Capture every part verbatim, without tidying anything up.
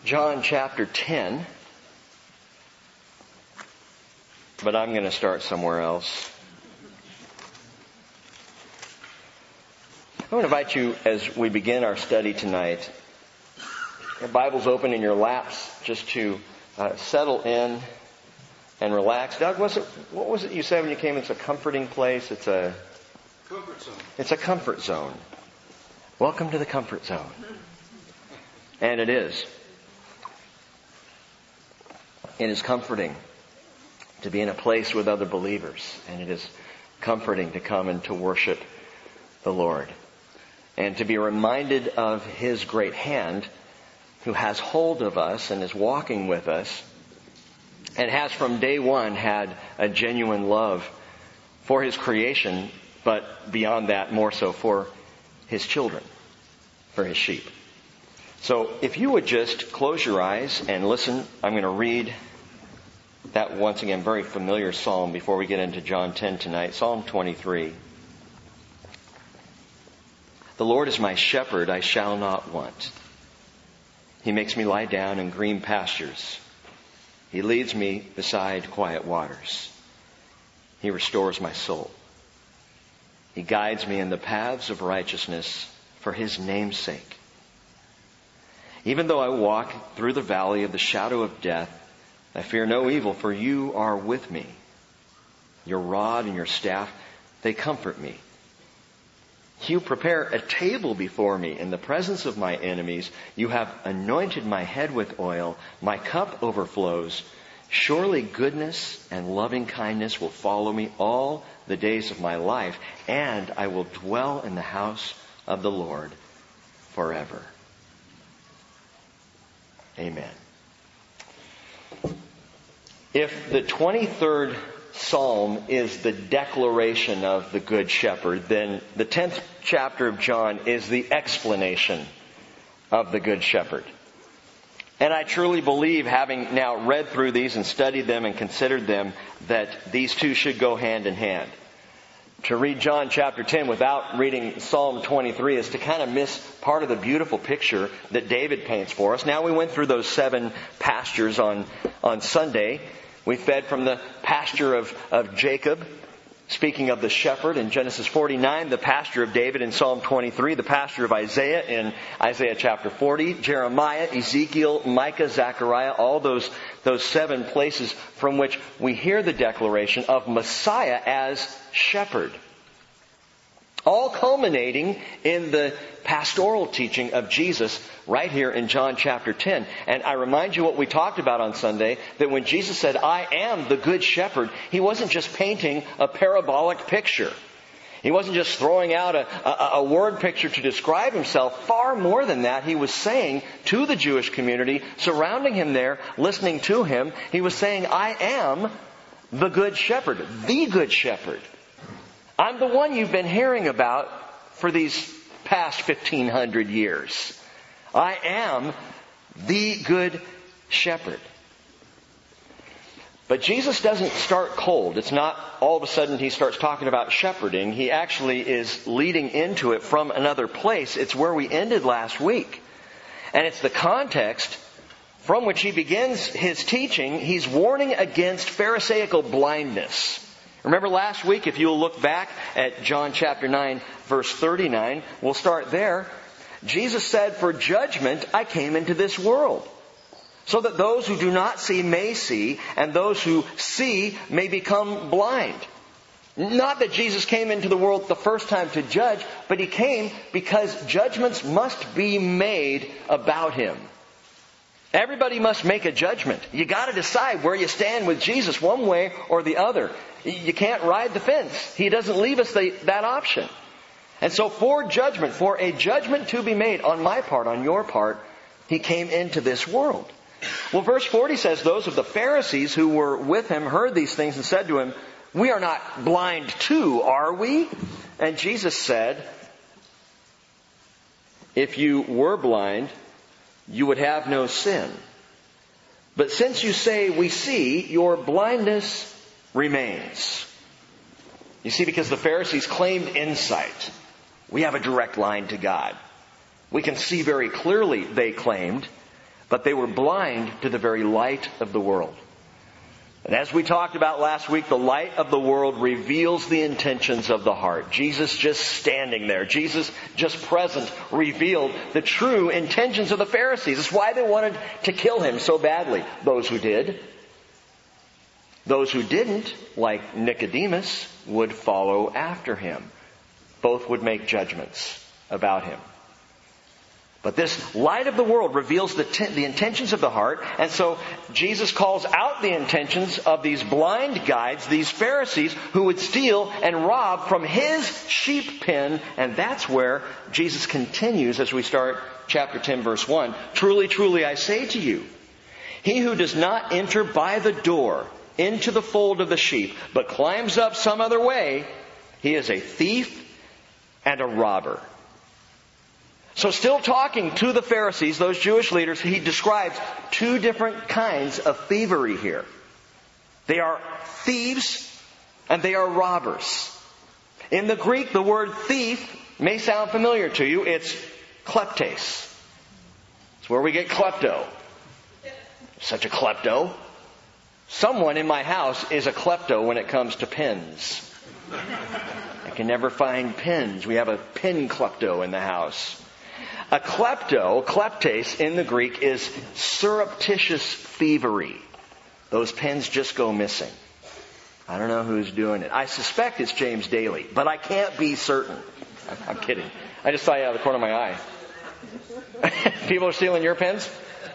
John chapter ten, but I'm going to start somewhere else. I want to invite you as we begin our study tonight, your Bible's open in your laps, just to uh, settle in and relax. Doug, was it, what was it you said when you came? It's a comforting place. It's a comfort zone. It's a comfort zone. Welcome to the comfort zone. And it is. It is comforting to be in a place with other believers. And it is comforting to come and to worship the Lord. And to be reminded of His great hand who has hold of us and is walking with us and has from day one had a genuine love for His creation, but beyond that, more so for His children, for His sheep. So if you would just close your eyes and listen, I'm going to read that once again very familiar psalm before we get into John ten tonight. Psalm twenty-three. The Lord is my shepherd, I shall not want. He makes me lie down in green pastures. He leads me beside quiet waters. He restores my soul. He guides me in the paths of righteousness for His name's sake. Even though I walk through the valley of the shadow of death, I fear no evil, for You are with me. Your rod and Your staff, they comfort me. You prepare a table before me in the presence of my enemies. You have anointed my head with oil. My cup overflows. Surely goodness and loving kindness will follow me all the days of my life, and I will dwell in the house of the Lord forever. Amen. If the twenty-third Psalm is the declaration of the Good Shepherd, then the tenth chapter of John is the explanation of the Good Shepherd. And I truly believe, having now read through these and studied them and considered them, that these two should go hand in hand. To read John chapter ten without reading Psalm twenty-three is to kind of miss part of the beautiful picture that David paints for us. Now, we went through those seven pastures on, on Sunday. We fed from the pasture of, of Jacob, speaking of the shepherd in Genesis forty-nine, the pasture of David in Psalm twenty-three, the pasture of Isaiah in Isaiah chapter forty, Jeremiah, Ezekiel, Micah, Zechariah, all those, those seven places from which we hear the declaration of Messiah as shepherd. All culminating in the pastoral teaching of Jesus right here in John chapter ten. And I remind you what we talked about on Sunday, that when Jesus said, I am the good shepherd, He wasn't just painting a parabolic picture. He wasn't just throwing out a, a, a word picture to describe Himself. Far more than that, He was saying to the Jewish community surrounding Him there, listening to Him, He was saying, I am the good shepherd, the good shepherd. I'm the one you've been hearing about for these past fifteen hundred years. I am the good shepherd. But Jesus doesn't start cold. It's not all of a sudden He starts talking about shepherding. He actually is leading into it from another place. It's where we ended last week. And it's the context from which He begins His teaching. He's warning against Pharisaical blindness. Remember last week, if you'll look back at John chapter nine, verse thirty-nine, we'll start there. Jesus said, for judgment I came into this world, so that those who do not see may see, and those who see may become blind. Not that Jesus came into the world the first time to judge, but He came because judgments must be made about Him. Everybody must make a judgment. You got to decide where you stand with Jesus one way or the other. You can't ride the fence. He doesn't leave us the, that option. And so for judgment, for a judgment to be made on my part, on your part, He came into this world. Well, verse forty says, those of the Pharisees who were with Him heard these things and said to Him, we are not blind too, are we? And Jesus said, if you were blind, you would have no sin. But since you say we see, your blindness remains. You see, because the Pharisees claimed insight. We have a direct line to God. We can see very clearly, they claimed, but they were blind to the very light of the world. And as we talked about last week, the light of the world reveals the intentions of the heart. Jesus just standing there, Jesus just present, revealed the true intentions of the Pharisees. That's why they wanted to kill him so badly. Those who did. Those who didn't, like Nicodemus, would follow after him. Both would make judgments about him. But this light of the world reveals the, t- the intentions of the heart. And so Jesus calls out the intentions of these blind guides, these Pharisees, who would steal and rob from his sheep pen. And that's where Jesus continues as we start chapter ten, verse one. Truly, truly, I say to you, he who does not enter by the door into the fold of the sheep, but climbs up some other way, he is a thief and a robber. So still talking to the Pharisees, those Jewish leaders, he describes two different kinds of thievery here. They are thieves and they are robbers. In the Greek, the word thief may sound familiar to you. It's kleptes. It's where we get klepto. Such a klepto. Someone in my house is a klepto when it comes to pens. I can never find pens. We have a pen klepto in the house. A klepto, kleptes in the Greek, is surreptitious thievery. Those pens just go missing. I don't know who's doing it. I suspect it's James Daly, but I can't be certain. I'm kidding. I just saw you out of the corner of my eye. People are stealing your pens?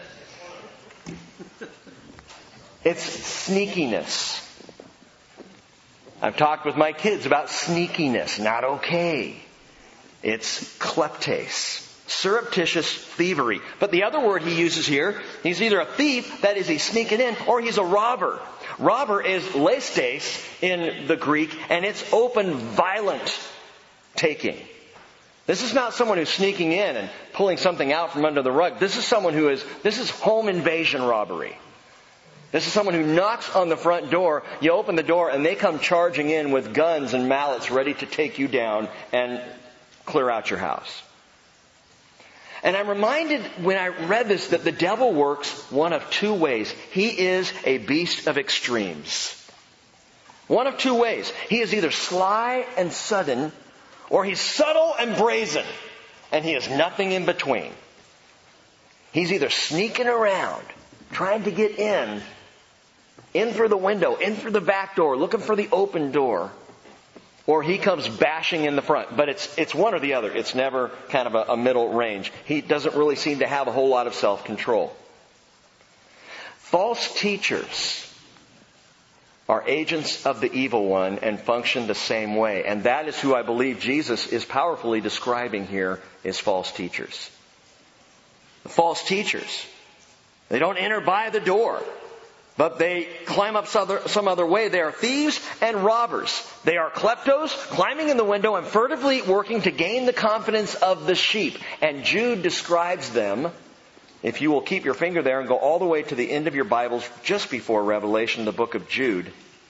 It's sneakiness. I've talked with my kids about sneakiness. Not okay. It's kleptes. Surreptitious thievery. But the other word he uses here, he's either a thief, that is he's sneaking in, or he's a robber. Robber is lestes in the Greek, and it's open, violent taking. This is not someone who's sneaking in and pulling something out from under the rug. This is someone who is, this is home invasion robbery. This is someone who knocks on the front door, you open the door, and they come charging in with guns and mallets ready to take you down and clear out your house. And I'm reminded when I read this that the devil works one of two ways. He is a beast of extremes. One of two ways. He is either sly and sudden, or he's subtle and brazen, and he is nothing in between. He's either sneaking around, trying to get in, in through the window, in through the back door, looking for the open door, or he comes bashing in the front. But it's it's one or the other. It's never kind of a, a middle range. He doesn't really seem to have a whole lot of self-control. False teachers are agents of the evil one and function the same way. And that is who I believe Jesus is powerfully describing here is false teachers. The false teachers, they don't enter by the door, but they climb up some other, some other way. They are thieves and robbers. They are kleptos, climbing in the window and furtively working to gain the confidence of the sheep. And Jude describes them, if you will keep your finger there and go all the way to the end of your Bibles just before Revelation, the book of Jude.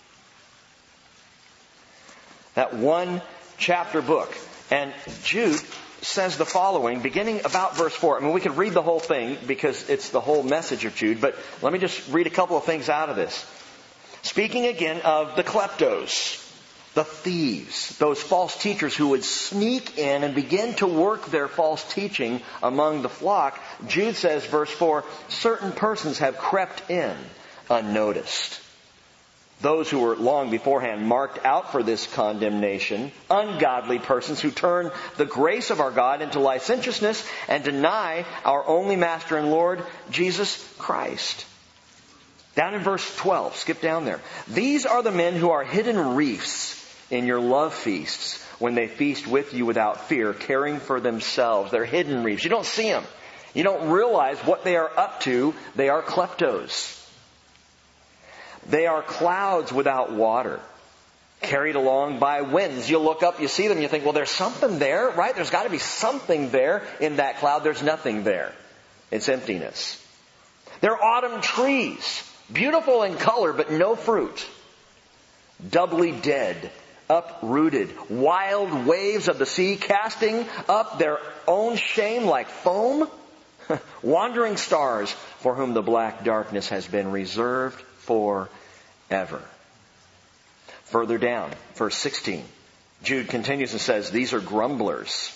That one chapter book. And Jude says the following, beginning about verse four. I mean, we could read the whole thing because it's the whole message of Jude, but let me just read a couple of things out of this. Speaking again of the kleptos, the thieves, those false teachers who would sneak in and begin to work their false teaching among the flock, Jude says, verse four, certain persons have crept in unnoticed. Those who were long beforehand marked out for this condemnation, ungodly persons who turn the grace of our God into licentiousness and deny our only Master and Lord, Jesus Christ. Down in verse twelve, skip down there. These are the men who are hidden reefs in your love feasts when they feast with you without fear, caring for themselves. They're hidden reefs. You don't see them. You don't realize what they are up to. They are kleptos. They are clouds without water, carried along by winds. You look up, you see them, you think, well, there's something there, right? There's got to be something there in that cloud. There's nothing there. It's emptiness. They're autumn trees, beautiful in color, but no fruit. Doubly dead, uprooted, wild waves of the sea, casting up their own shame like foam. Wandering stars for whom the black darkness has been reserved forever. Further down, verse sixteen, Jude continues and says, these are grumblers.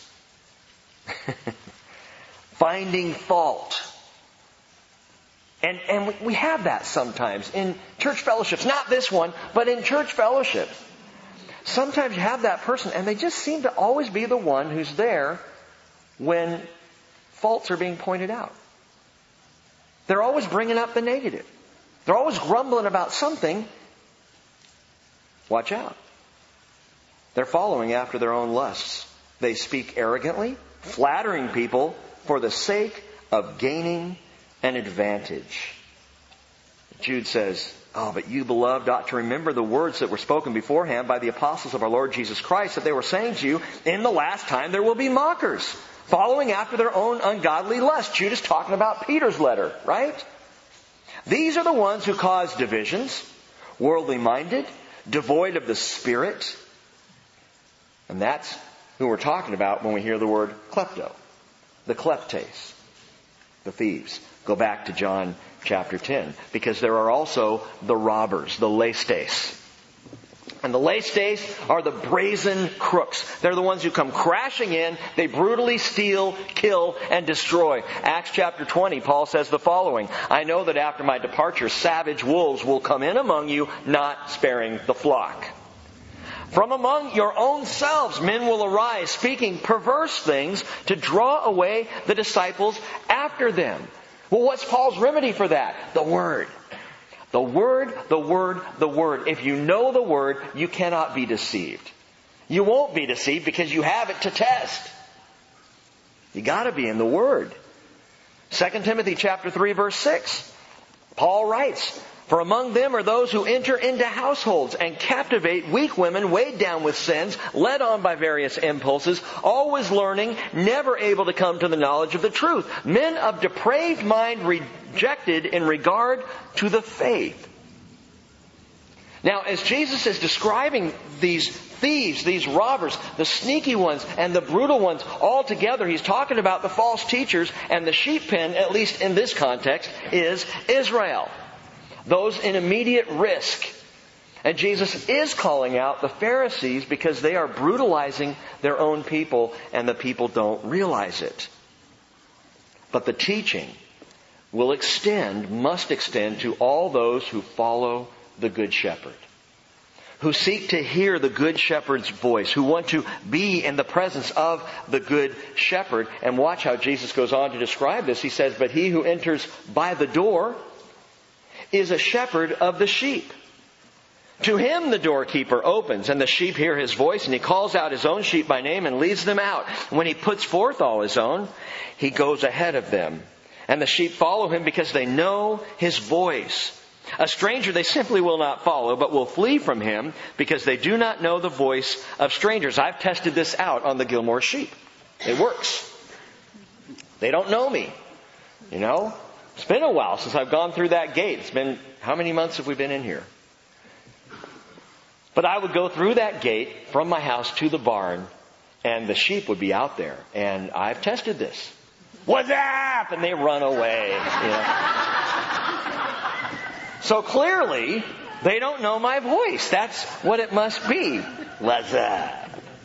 Finding fault. And, and we have that sometimes in church fellowships. Not this one, but in church fellowships. Sometimes you have that person and they just seem to always be the one who's there when faults are being pointed out. They're always bringing up the negative. They're always grumbling about something. Watch out. They're following after their own lusts. They speak arrogantly, flattering people for the sake of gaining an advantage. Jude says, oh, but you, beloved, ought to remember the words that were spoken beforehand by the apostles of our Lord Jesus Christ, that they were saying to you, in the last time there will be mockers, following after their own ungodly lust. Jude is talking about Peter's letter, right? These are the ones who cause divisions, worldly minded, devoid of the Spirit. And that's who we're talking about when we hear the word klepto. The kleptes. The thieves. Go back to John chapter ten. Because there are also the robbers, the lestes. And the lestes are the brazen crooks. They're the ones who come crashing in. They brutally steal, kill, and destroy. Acts chapter twenty, Paul says the following. I know that after my departure, savage wolves will come in among you, not sparing the flock. From among your own selves men will arise, speaking perverse things to draw away the disciples after them. Well, what's Paul's remedy for that? The Word. The Word, the Word, the Word. If you know the Word, you cannot be deceived. You won't be deceived because you have it to test. You gotta be in the Word. Second Timothy chapter three verse six. Paul writes, for among them are those who enter into households and captivate weak women weighed down with sins, led on by various impulses, always learning, never able to come to the knowledge of the truth. Men of depraved mind rejected in regard to the faith. Now, as Jesus is describing these thieves, these robbers, the sneaky ones and the brutal ones all together, he's talking about the false teachers, and the sheep pen, at least in this context, is Israel. Those in immediate risk. And Jesus is calling out the Pharisees because they are brutalizing their own people and the people don't realize it. But the teaching will extend, must extend to all those who follow the Good Shepherd. Who seek to hear the Good Shepherd's voice. Who want to be in the presence of the Good Shepherd. And watch how Jesus goes on to describe this. He says, but he who enters by the door is a shepherd of the sheep. To him the doorkeeper opens, and the sheep hear his voice, and he calls out his own sheep by name and leads them out. When he puts forth all his own, he goes ahead of them. And the sheep follow him because they know his voice. A stranger they simply will not follow, but will flee from him because they do not know the voice of strangers. I've tested this out on the Gilmore sheep. It works. They don't know me. You know? It's been a while since I've gone through that gate. It's been, how many months have we been in here? But I would go through that gate from my house to the barn, and the sheep would be out there. And I've tested this. What's up? And they run away. You know? So clearly, they don't know my voice. That's what it must be. What's up?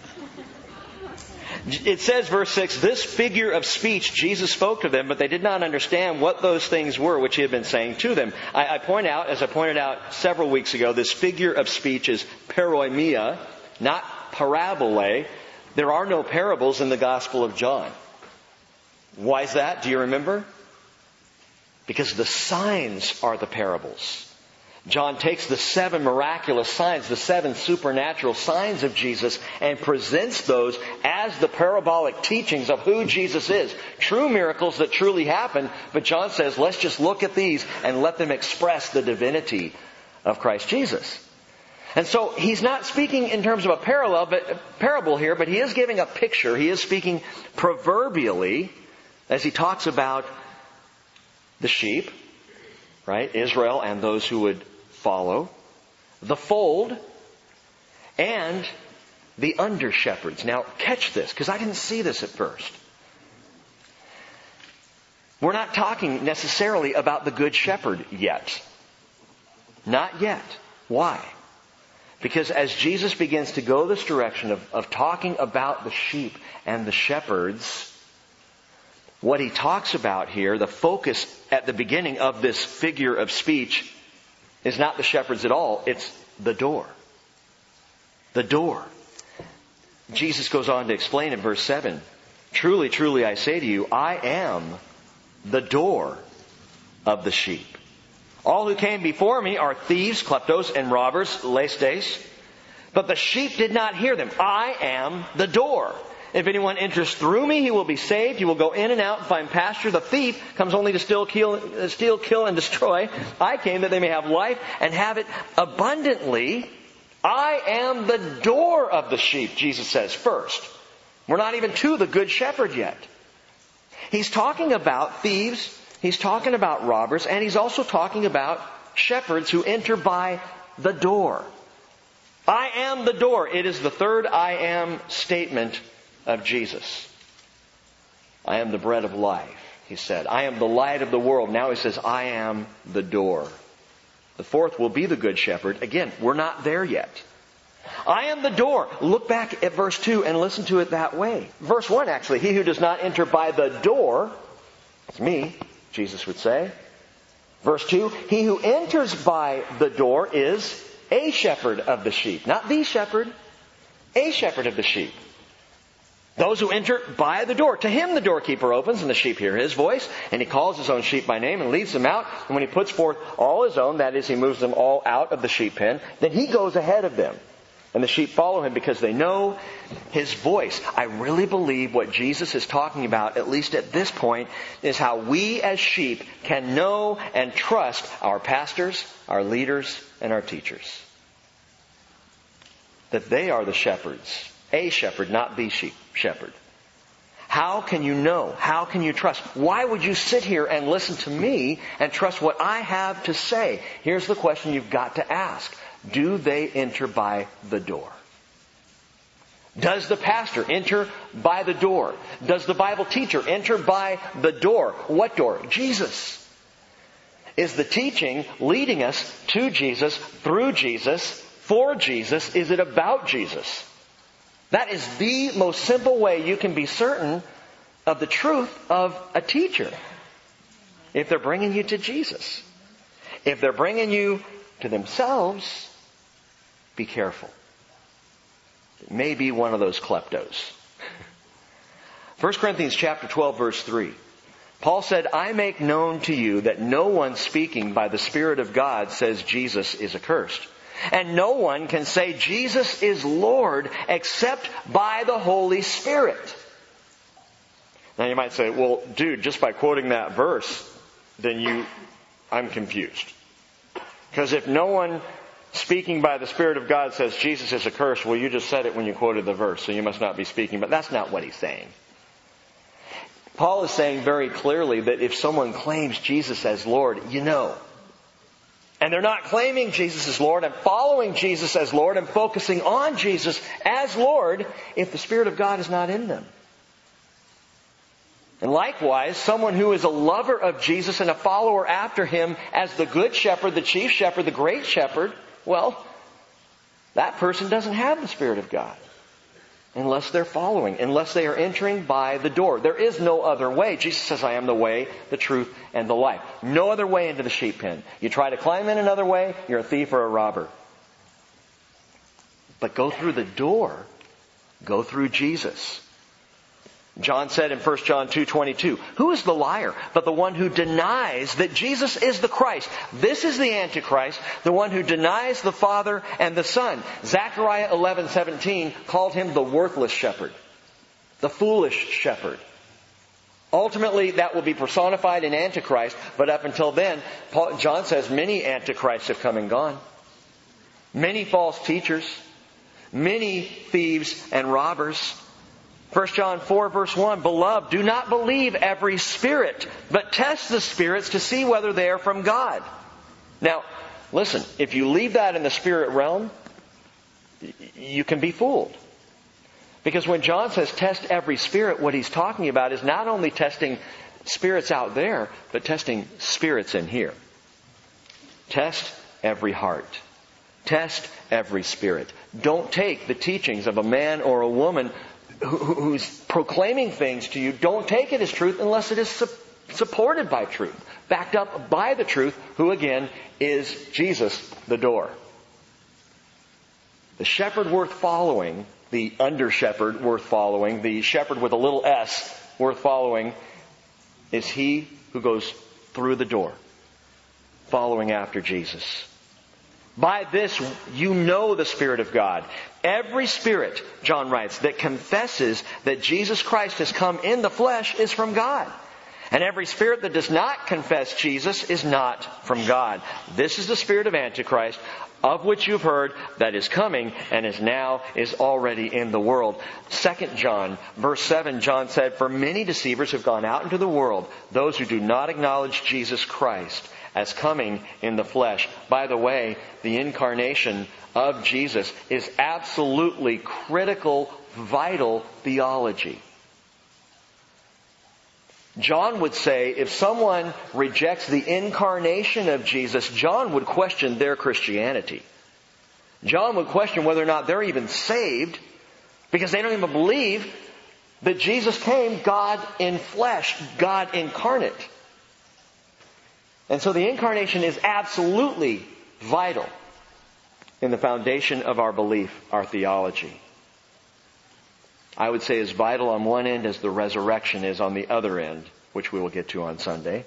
It says, verse six, this figure of speech Jesus spoke to them, but they did not understand what those things were which he had been saying to them. I, I point out, as I pointed out several weeks ago, this figure of speech is paroimia, not parabole. There are no parables in the Gospel of John. Why is that? Do you remember? Because the signs are the parables. John takes the seven miraculous signs, the seven supernatural signs of Jesus, and presents those as the parabolic teachings of who Jesus is. True miracles that truly happen, but John says, let's just look at these and let them express the divinity of Christ Jesus. And so he's not speaking in terms of a parallel, but a parable here, but he is giving a picture. He is speaking proverbially as he talks about the sheep, right? Israel and those who would follow, the fold, and the under shepherds. Now catch this, because I didn't see this at first. We're not talking necessarily about the Good Shepherd yet. Not yet. Why? Because as Jesus begins to go this direction of, of talking about the sheep and the shepherds, what he talks about here, the focus at the beginning of this figure of speech, is not the shepherds at all. It's the door. The door. Jesus goes on to explain in verse seven, "Truly, truly, I say to you, I am the door of the sheep. All who came before me are thieves, kleptos, and robbers, lestes. But the sheep did not hear them. I am the door. If anyone enters through me, he will be saved. He will go in and out and find pasture. The thief comes only to steal, kill, steal, kill, and destroy. I came that they may have life and have it abundantly. I am the door of the sheep," Jesus says first. We're not even to the Good Shepherd yet. He's talking about thieves, he's talking about robbers, and he's also talking about shepherds who enter by the door. I am the door. It is the third I am statement of Jesus. I am the bread of life, he said. I am the light of the world. Now he says, I am the door. The fourth will be the Good Shepherd. Again, we're not there yet. I am the door. Look back at verse two and listen to it that way. Verse one, actually. He who does not enter by the door, it's me, Jesus would say. Verse two, he who enters by the door is a shepherd of the sheep. Not the shepherd, a shepherd of the sheep. Those who enter by the door. To him the doorkeeper opens, and the sheep hear his voice, and he calls his own sheep by name and leads them out. And when he puts forth all his own, that is, he moves them all out of the sheep pen, then he goes ahead of them. And the sheep follow him because they know his voice. I really believe what Jesus is talking about, at least at this point, is how we as sheep can know and trust our pastors, our leaders, and our teachers. That they are the shepherds. A shepherd, not the sheep shepherd. How can you know? How can you trust? Why would you sit here and listen to me and trust what I have to say? Here's the question you've got to ask. Do they enter by the door? Does the pastor enter by the door? Does the Bible teacher enter by the door? What door? Jesus. Is the teaching leading us to Jesus, through Jesus, for Jesus? Is it about Jesus? That is the most simple way you can be certain of the truth of a teacher. If they're bringing you to Jesus. If they're bringing you to themselves, be careful. It may be one of those kleptos. First Corinthians chapter twelve, verse three. Paul said, I make known to you that no one speaking by the Spirit of God says Jesus is accursed. And no one can say Jesus is Lord except by the Holy Spirit. Now you might say, well, dude, just by quoting that verse, then you, I'm confused. Because if no one speaking by the Spirit of God says Jesus is accursed, well, you just said it when you quoted the verse, so you must not be speaking. But that's not what he's saying. Paul is saying very clearly that if someone claims Jesus as Lord, you know. And they're not claiming Jesus as Lord and following Jesus as Lord and focusing on Jesus as Lord if the Spirit of God is not in them. And likewise, someone who is a lover of Jesus and a follower after Him as the Good Shepherd, the Chief Shepherd, the Great Shepherd, well, that person doesn't have the Spirit of God. Unless they're following, unless they are entering by the door. There is no other way. Jesus says, I am the way, the truth, and the life. No other way into the sheep pen. You try to climb in another way, you're a thief or a robber. But go through the door. Go through Jesus. John said in First John two twenty-two, who is the liar but the one who denies that Jesus is the Christ? This is the Antichrist, the one who denies the Father and the Son. Zechariah eleven seventeen called him the worthless shepherd, the foolish shepherd. Ultimately, that will be personified in Antichrist, but up until then, Paul, John says many Antichrists have come and gone. Many false teachers, many thieves and robbers. First John four verse one, Beloved, do not believe every spirit, but test the spirits to see whether they are from God. Now, listen, if you leave that in the spirit realm, you can be fooled. Because when John says test every spirit, what he's talking about is not only testing spirits out there, but testing spirits in here. Test every heart. Test every spirit. Don't take the teachings of a man or a woman who, who's proclaiming things to you. Don't take it as truth unless it is su- supported by truth, backed up by the truth, who again is Jesus, the door. The shepherd worth following, the under shepherd worth following, the shepherd with a little s worth following, is he who goes through the door, following after Jesus. By this you know the Spirit of God. Every spirit, John writes, that confesses that Jesus Christ has come in the flesh is from God. And every spirit that does not confess Jesus is not from God. This is the spirit of Antichrist, of which you've heard, that is coming and is now, is already in the world. Second John, verse seven, John said, "For many deceivers have gone out into the world, those who do not acknowledge Jesus Christ as coming in the flesh." By the way, the incarnation of Jesus is absolutely critical, vital theology. John would say if someone rejects the incarnation of Jesus, John would question their Christianity. John would question whether or not they're even saved, because they don't even believe that Jesus came God in flesh, God incarnate. And so the incarnation is absolutely vital in the foundation of our belief, our theology. I would say as vital on one end as the resurrection is on the other end, which we will get to on Sunday.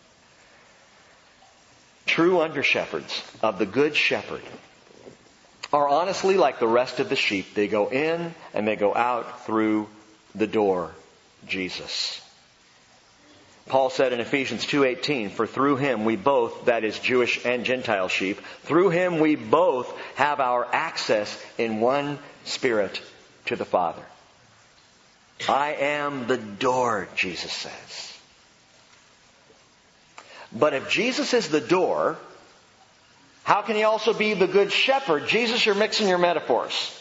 True under-shepherds of the Good Shepherd are honestly like the rest of the sheep. They go in and they go out through the door, Jesus. Paul said in Ephesians two eighteen, "For through Him we both," that is Jewish and Gentile sheep, "through Him we both have our access in one Spirit to the Father." I am the door, Jesus says. But if Jesus is the door, how can He also be the Good Shepherd? Jesus, you're mixing your metaphors.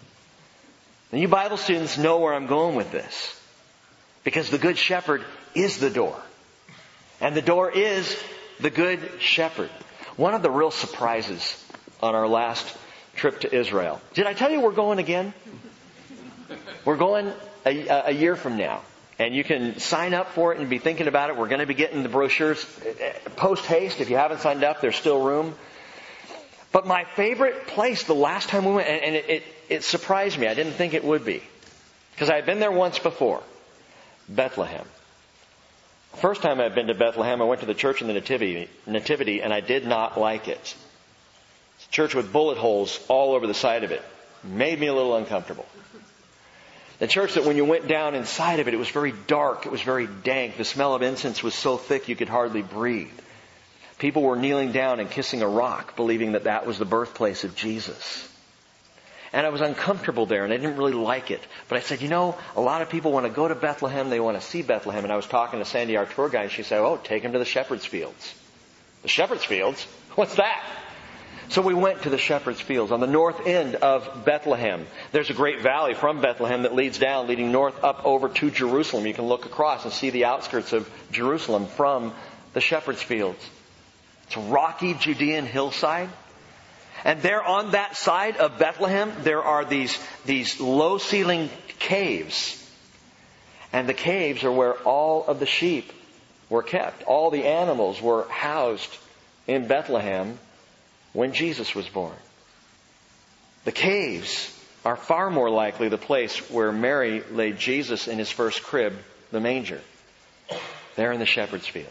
And you Bible students know where I'm going with this. Because the Good Shepherd is the door. And the door is the Good Shepherd. One of the real surprises on our last trip to Israel. Did I tell you we're going again? We're going a, a year from now. And you can sign up for it and be thinking about it. We're going to be getting the brochures post haste. If you haven't signed up, there's still room. But my favorite place the last time we went, and, and it, it, it surprised me. I didn't think it would be. Because I had been there once before. Bethlehem. First time I'd been to Bethlehem, I went to the church in the Nativity, Nativity and I did not like it. It's a church with bullet holes all over the side of it. Made me a little uncomfortable. The church that when you went down inside of it, it was very dark. It was very dank. The smell of incense was so thick you could hardly breathe. People were kneeling down and kissing a rock, believing that that was the birthplace of Jesus. And I was uncomfortable there, and I didn't really like it. But I said, you know, a lot of people want to go to Bethlehem. They want to see Bethlehem. And I was talking to Sandy, our tour guide, and she said, oh, take them to the Shepherd's Fields. The Shepherd's Fields? What's that? So we went to the Shepherd's Fields on the north end of Bethlehem. There's a great valley from Bethlehem that leads down, leading north up over to Jerusalem. You can look across and see the outskirts of Jerusalem from the Shepherd's Fields. It's a rocky Judean hillside. And there on that side of Bethlehem, there are these, these low-ceiling caves. And the caves are where all of the sheep were kept. All the animals were housed in Bethlehem when Jesus was born. The caves are far more likely the place where Mary laid Jesus in His first crib, the manger. There in the Shepherd's Fields.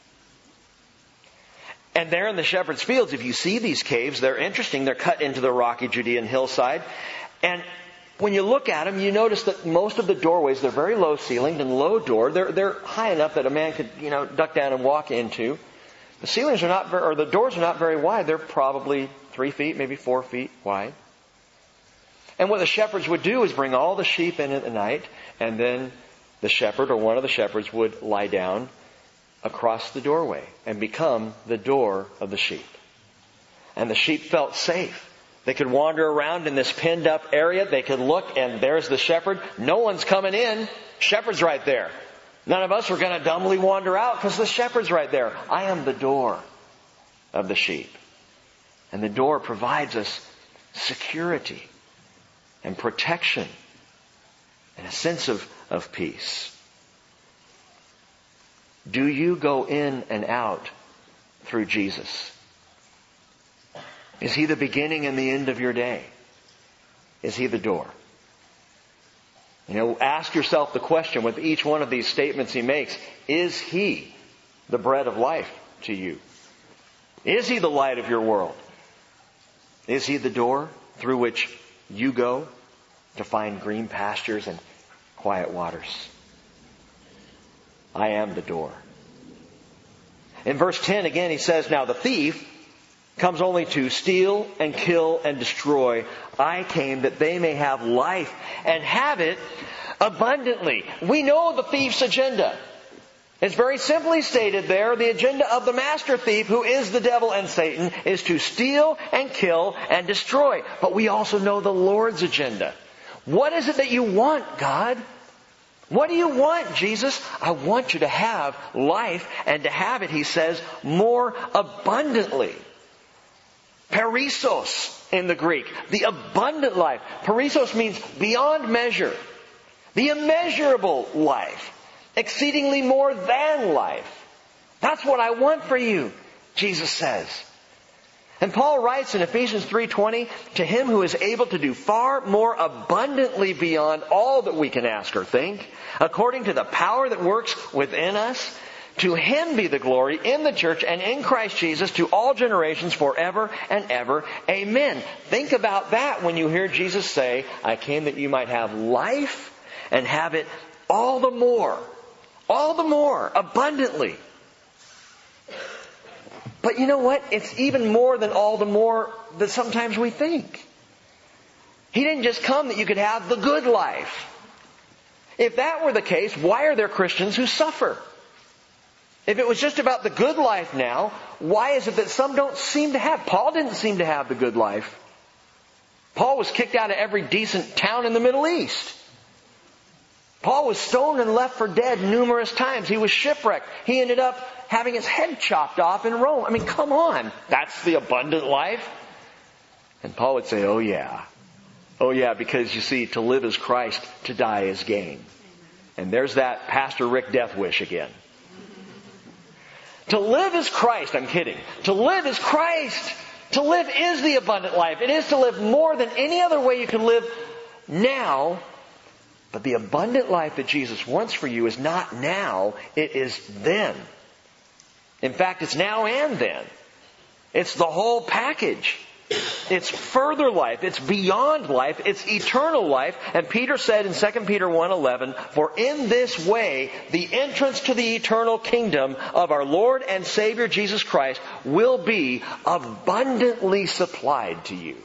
And there in the Shepherd's Fields, if you see these caves, they're interesting. They're cut into the rocky Judean hillside. And when you look at them, you notice that most of the doorways, they're very low ceilinged and low door. They're, they're high enough that a man could, you know, duck down and walk into. The ceilings are not, very, or the doors are not very wide. They're probably three feet, maybe four feet wide. And what the shepherds would do is bring all the sheep in at the night, and then the shepherd or one of the shepherds would lie down across the doorway and become the door of the sheep. And the sheep felt safe. They could wander around in this pinned up area. They could look, and there's the shepherd. No one's coming in. Shepherd's right there. None of us are going to dumbly wander out because the shepherd's right there. I am the door of the sheep. And the door provides us security and protection and a sense of, of peace. Do you go in and out through Jesus? Is He the beginning and the end of your day? Is He the door? You know, ask yourself the question with each one of these statements He makes. Is He the bread of life to you? Is He the light of your world? Is He the door through which you go to find green pastures and quiet waters? I am the door. In verse ten again He says, now the thief comes only to steal and kill and destroy. I came that they may have life and have it abundantly. We know the thief's agenda. It's very simply stated there. The agenda of the master thief, who is the devil and Satan, is to steal and kill and destroy. But we also know the Lord's agenda. What is it that you want, God? What do you want, Jesus? I want you to have life and to have it, He says, more abundantly. Perissos in the Greek. The abundant life. Perissos means beyond measure. The immeasurable life. Exceedingly more than life. That's what I want for you, Jesus says. And Paul writes in Ephesians three twenty, to Him who is able to do far more abundantly beyond all that we can ask or think, according to the power that works within us, to Him be the glory in the church and in Christ Jesus to all generations forever and ever. Amen. Think about that when you hear Jesus say, I came that you might have life and have it all the more. All the more abundantly. But you know what? It's even more than all the more that sometimes we think. He didn't just come that you could have the good life. If that were the case, why are there Christians who suffer? If it was just about the good life now, why is it that some don't seem to have? Paul didn't seem to have the good life. Paul was kicked out of every decent town in the Middle East. Paul was stoned and left for dead numerous times. He was shipwrecked. He ended up having his head chopped off in Rome. I mean, come on. That's the abundant life. And Paul would say, oh yeah. Oh yeah, because you see, to live is Christ, to die is gain. And there's that Pastor Rick death wish again. To live is Christ. I'm kidding. To live is Christ. To live is the abundant life. It is to live more than any other way you can live now. But the abundant life that Jesus wants for you is not now, it is then. In fact, it's now and then. It's the whole package. It's further life. It's beyond life. It's eternal life. And Peter said in Second Peter one eleven, for in this way the entrance to the eternal kingdom of our Lord and Savior Jesus Christ will be abundantly supplied to you.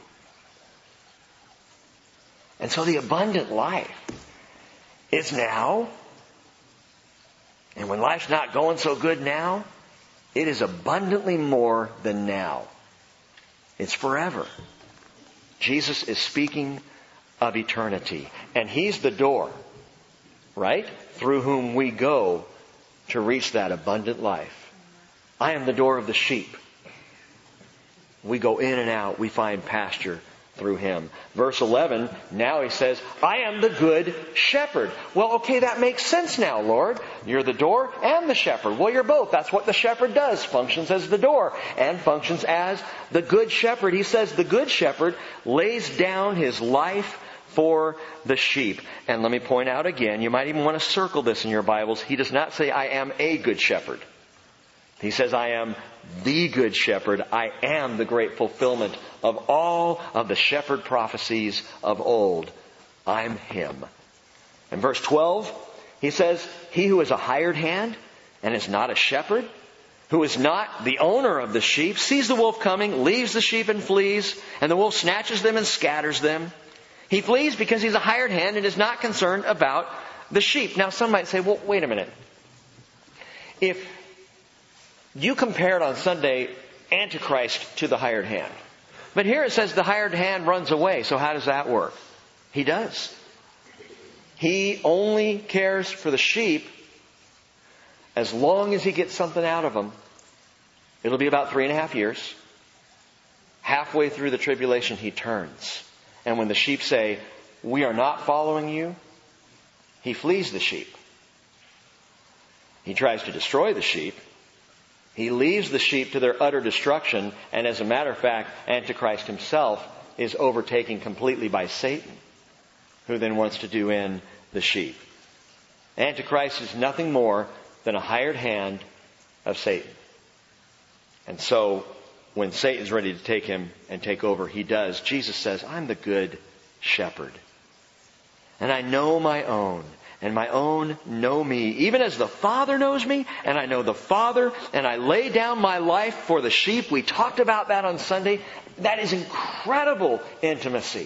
And so the abundant life is now. And when life's not going so good now, it is abundantly more than now. It's forever. Jesus is speaking of eternity. And He's the door, right? Through whom we go to reach that abundant life. I am the door of the sheep. We go in and out. We find pasture through Him. Verse eleven, now He says, I am the good shepherd. Well, okay, that makes sense now, Lord. You're the door and the shepherd. Well, you're both. That's what the shepherd does. Functions as the door and functions as the good shepherd. He says the good shepherd lays down his life for the sheep. And let me point out again, you might even want to circle this in your Bibles. He does not say, I am a good shepherd. He says, I am the good shepherd. I am the great fulfillment of all of the shepherd prophecies of old. I'm Him. In verse twelve, he says, he who is a hired hand and is not a shepherd, who is not the owner of the sheep, sees the wolf coming, leaves the sheep and flees, and the wolf snatches them and scatters them. He flees because he's a hired hand and is not concerned about the sheep. Now some might say, well, wait a minute. If you compared on Sunday Antichrist to the hired hand. But here it says the hired hand runs away. So how does that work? He does. He only cares for the sheep As long as he gets something out of them, it'll be about three and a half years. Halfway through the tribulation, he turns. And when the sheep say, "We are not following you," he flees the sheep. He tries to destroy the sheep. He leaves the sheep to their utter destruction. And as a matter of fact, Antichrist himself is overtaken completely by Satan, who then wants to do in the sheep. Antichrist is nothing more than a hired hand of Satan. And so, when Satan's ready to take him and take over, he does. Jesus says, "I'm the good shepherd. And I know my own, and my own know me, even as the Father knows me, and I know the Father, and I lay down my life for the sheep." We talked about that on Sunday. That is incredible intimacy.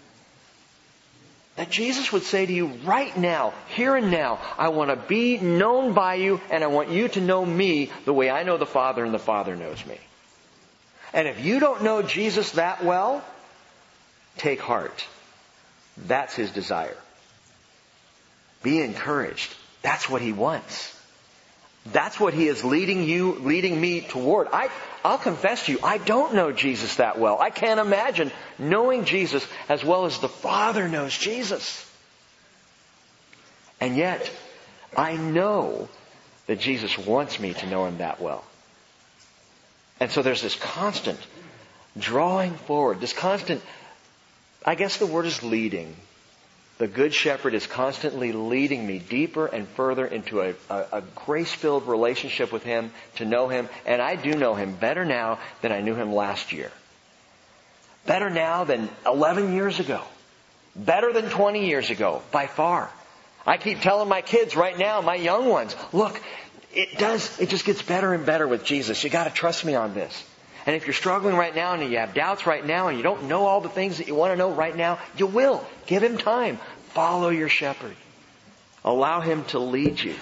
That Jesus would say to you right now, here and now, "I want to be known by you, and I want you to know me the way I know the Father and the Father knows me." And if you don't know Jesus that well, take heart. That's His desire. Be encouraged. That's what He wants. That's what He is leading you, leading me toward. I, I'll confess to you, I don't know Jesus that well. I can't imagine knowing Jesus as well as the Father knows Jesus. And yet, I know that Jesus wants me to know Him that well. And so there's this constant drawing forward, this constant, I guess the word is leading. The Good Shepherd is constantly leading me deeper and further into a, a, a grace-filled relationship with Him, to know Him. And I do know Him better now than I knew Him last year. Better now than eleven years ago. Better than twenty years ago, by far. I keep telling my kids right now, my young ones, look, it does, it just gets better and better with Jesus. You got to trust me on this. And if you're struggling right now and you have doubts right now and you don't know all the things that you want to know right now, you will. Give Him time. Follow your shepherd. Allow Him to lead you.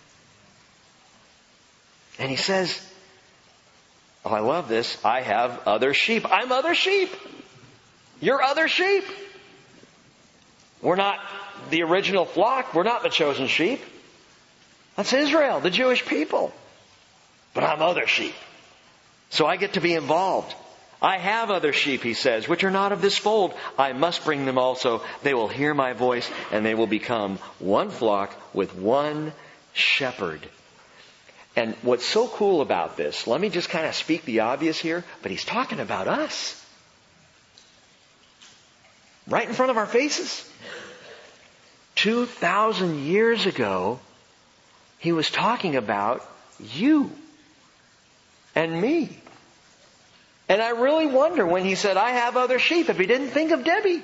And He says, oh, I love this. I have other sheep. I'm other sheep. You're other sheep. We're not the original flock. We're not the chosen sheep. That's Israel, the Jewish people. But I'm other sheep. So I get to be involved. I have other sheep, He says, which are not of this fold. I must bring them also. They will hear my voice, and they will become one flock with one shepherd. And what's so cool about this, let me just kind of speak the obvious here, but He's talking about us. Right in front of our faces. Two thousand years ago, He was talking about you and me. And I really wonder when He said, I have other sheep, if He didn't think of Debbie.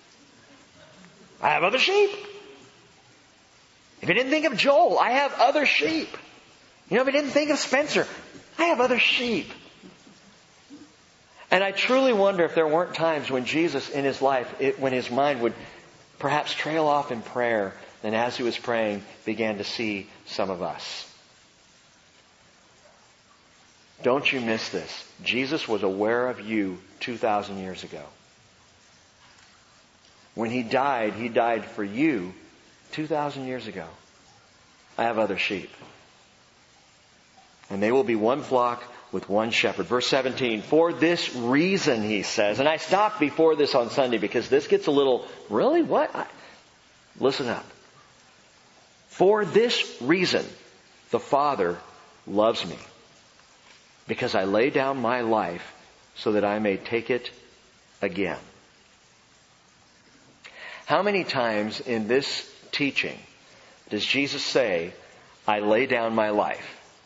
I have other sheep. If He didn't think of Joel, I have other sheep. You know, if He didn't think of Spencer, I have other sheep. And I truly wonder if there weren't times when Jesus in His life, it, when His mind would perhaps trail off in prayer, and as He was praying, began to see some of us. Don't you miss this. Jesus was aware of you two thousand years ago. When He died, He died for you two thousand years ago. I have other sheep. And they will be one flock with one shepherd. Verse seventeen, for this reason, He says, and I stopped before this on Sunday because this gets a little, really? What? I, listen up. For this reason, the Father loves me. Because I lay down my life so that I may take it again. How many times in this teaching does Jesus say, I lay down my life?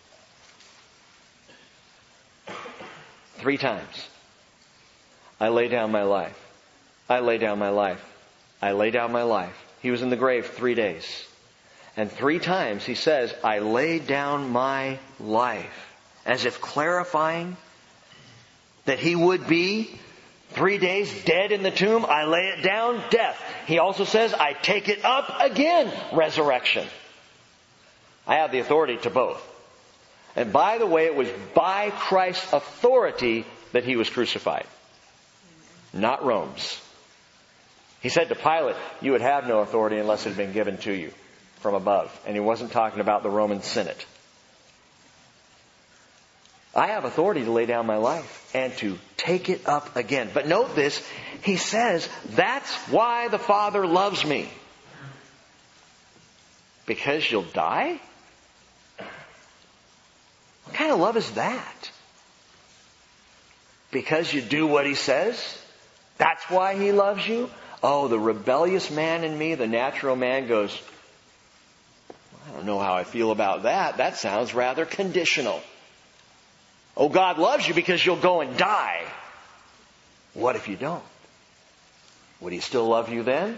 Three times. I lay down my life. I lay down my life. I lay down my life. He was in the grave three days. And three times He says, I lay down my life. As if clarifying that He would be three days dead in the tomb. I lay it down, death. He also says, I take it up again, resurrection. I have the authority to both. And by the way, it was by Christ's authority that He was crucified. Not Rome's. He said to Pilate, you would have no authority unless it had been given to you from above. And He wasn't talking about the Roman Senate. I have authority to lay down my life and to take it up again. But note this, he says, that's why the Father loves me. Because you'll die? What kind of love is that? Because you do what he says? That's why he loves you? Oh, the rebellious man in me, the natural man goes, I don't know how I feel about that. That sounds rather conditional. Oh, God loves you because you'll go and die. What if you don't? Would he still love you then?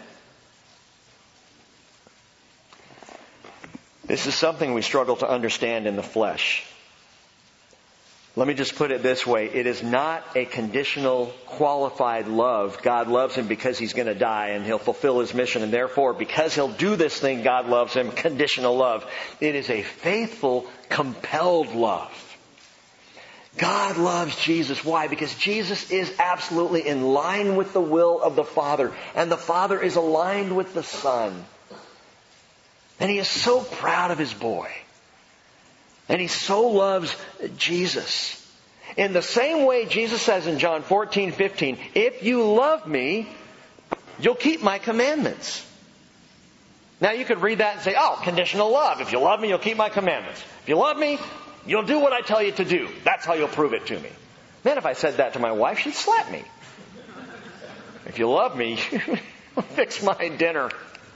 This is something we struggle to understand in the flesh. Let me just put it this way. It is not a conditional, qualified love. God loves him because he's going to die and he'll fulfill his mission. And therefore, because he'll do this thing, God loves him. Conditional love. It is a faithful, compelled love. God loves Jesus. Why? Because Jesus is absolutely in line with the will of the Father. And the Father is aligned with the Son. And he is so proud of his boy. And he so loves Jesus. In the same way Jesus says in John fourteen fifteen, if you love me, you'll keep my commandments. Now you could read that and say, oh, conditional love. If you love me, you'll keep my commandments. If you love me, you'll do what I tell you to do. That's how you'll prove it to me. Man, if I said that to my wife, she'd slap me. If you love me, fix my dinner.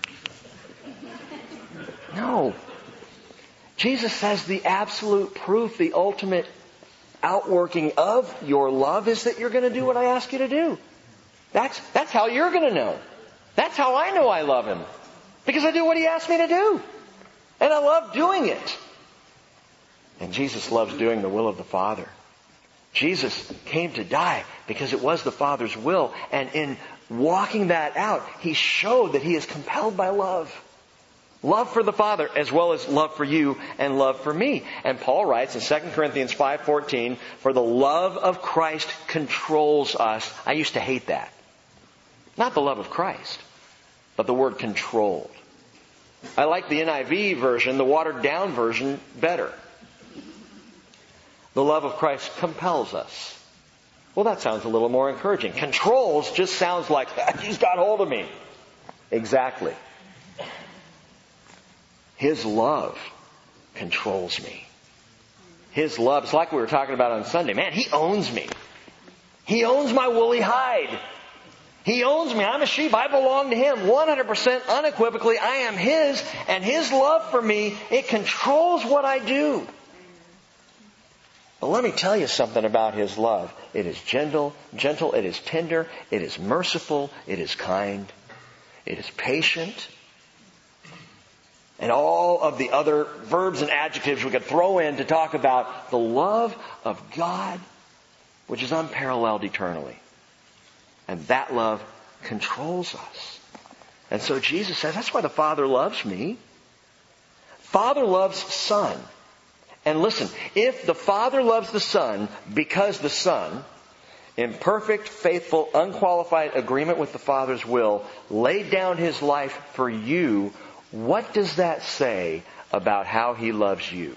No. Jesus says the absolute proof, the ultimate outworking of your love is that you're going to do what I ask you to do. That's, that's how you're going to know. That's how I know I love him. Because I do what he asked me to do. And I love doing it. And Jesus loves doing the will of the Father. Jesus came to die because it was the Father's will. And in walking that out, he showed that he is compelled by love. Love for the Father as well as love for you and love for me. And Paul writes in Second Corinthians five fourteen, for the love of Christ controls us. I used to hate that. Not the love of Christ, but the word controlled. I like the N I V version, the watered down version, better. The love of Christ compels us. Well, that sounds a little more encouraging. Controls just sounds like, he's got hold of me. Exactly. His love controls me. His love, it's like we were talking about on Sunday. Man, he owns me. He owns my woolly hide. He owns me. I'm a sheep. I belong to him one hundred percent unequivocally. I am his, and his love for me, it controls what I do. But let me tell you something about his love. It is gentle, gentle, it is tender, it is merciful, it is kind, it is patient. And all of the other verbs and adjectives we could throw in to talk about the love of God, which is unparalleled eternally. And that love controls us. And so Jesus says, that's why the Father loves me. Father loves Son. And listen, if the Father loves the Son because the Son, in perfect, faithful, unqualified agreement with the Father's will, laid down his life for you, what does that say about how he loves you?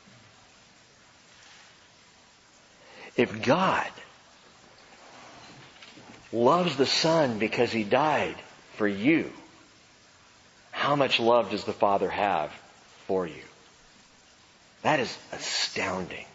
If God loves the Son because he died for you, how much love does the Father have for you? That is astounding.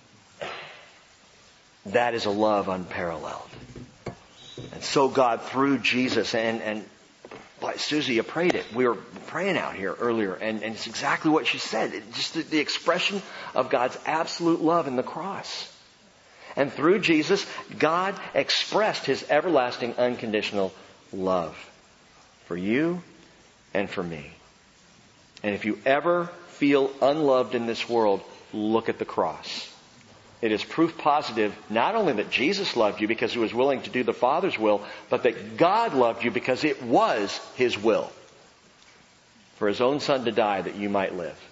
That is a love unparalleled. And so God, through Jesus, and, and like Susie, you prayed it. We were praying out here earlier, and, and it's exactly what she said. It, just the, the expression of God's absolute love in the cross. And through Jesus, God expressed his everlasting, unconditional love for you and for me. And if you ever feel unloved in this world, look at the cross. It is proof positive not only that Jesus loved you because he was willing to do the Father's will, but that God loved you because it was his will for his own Son to die that you might live.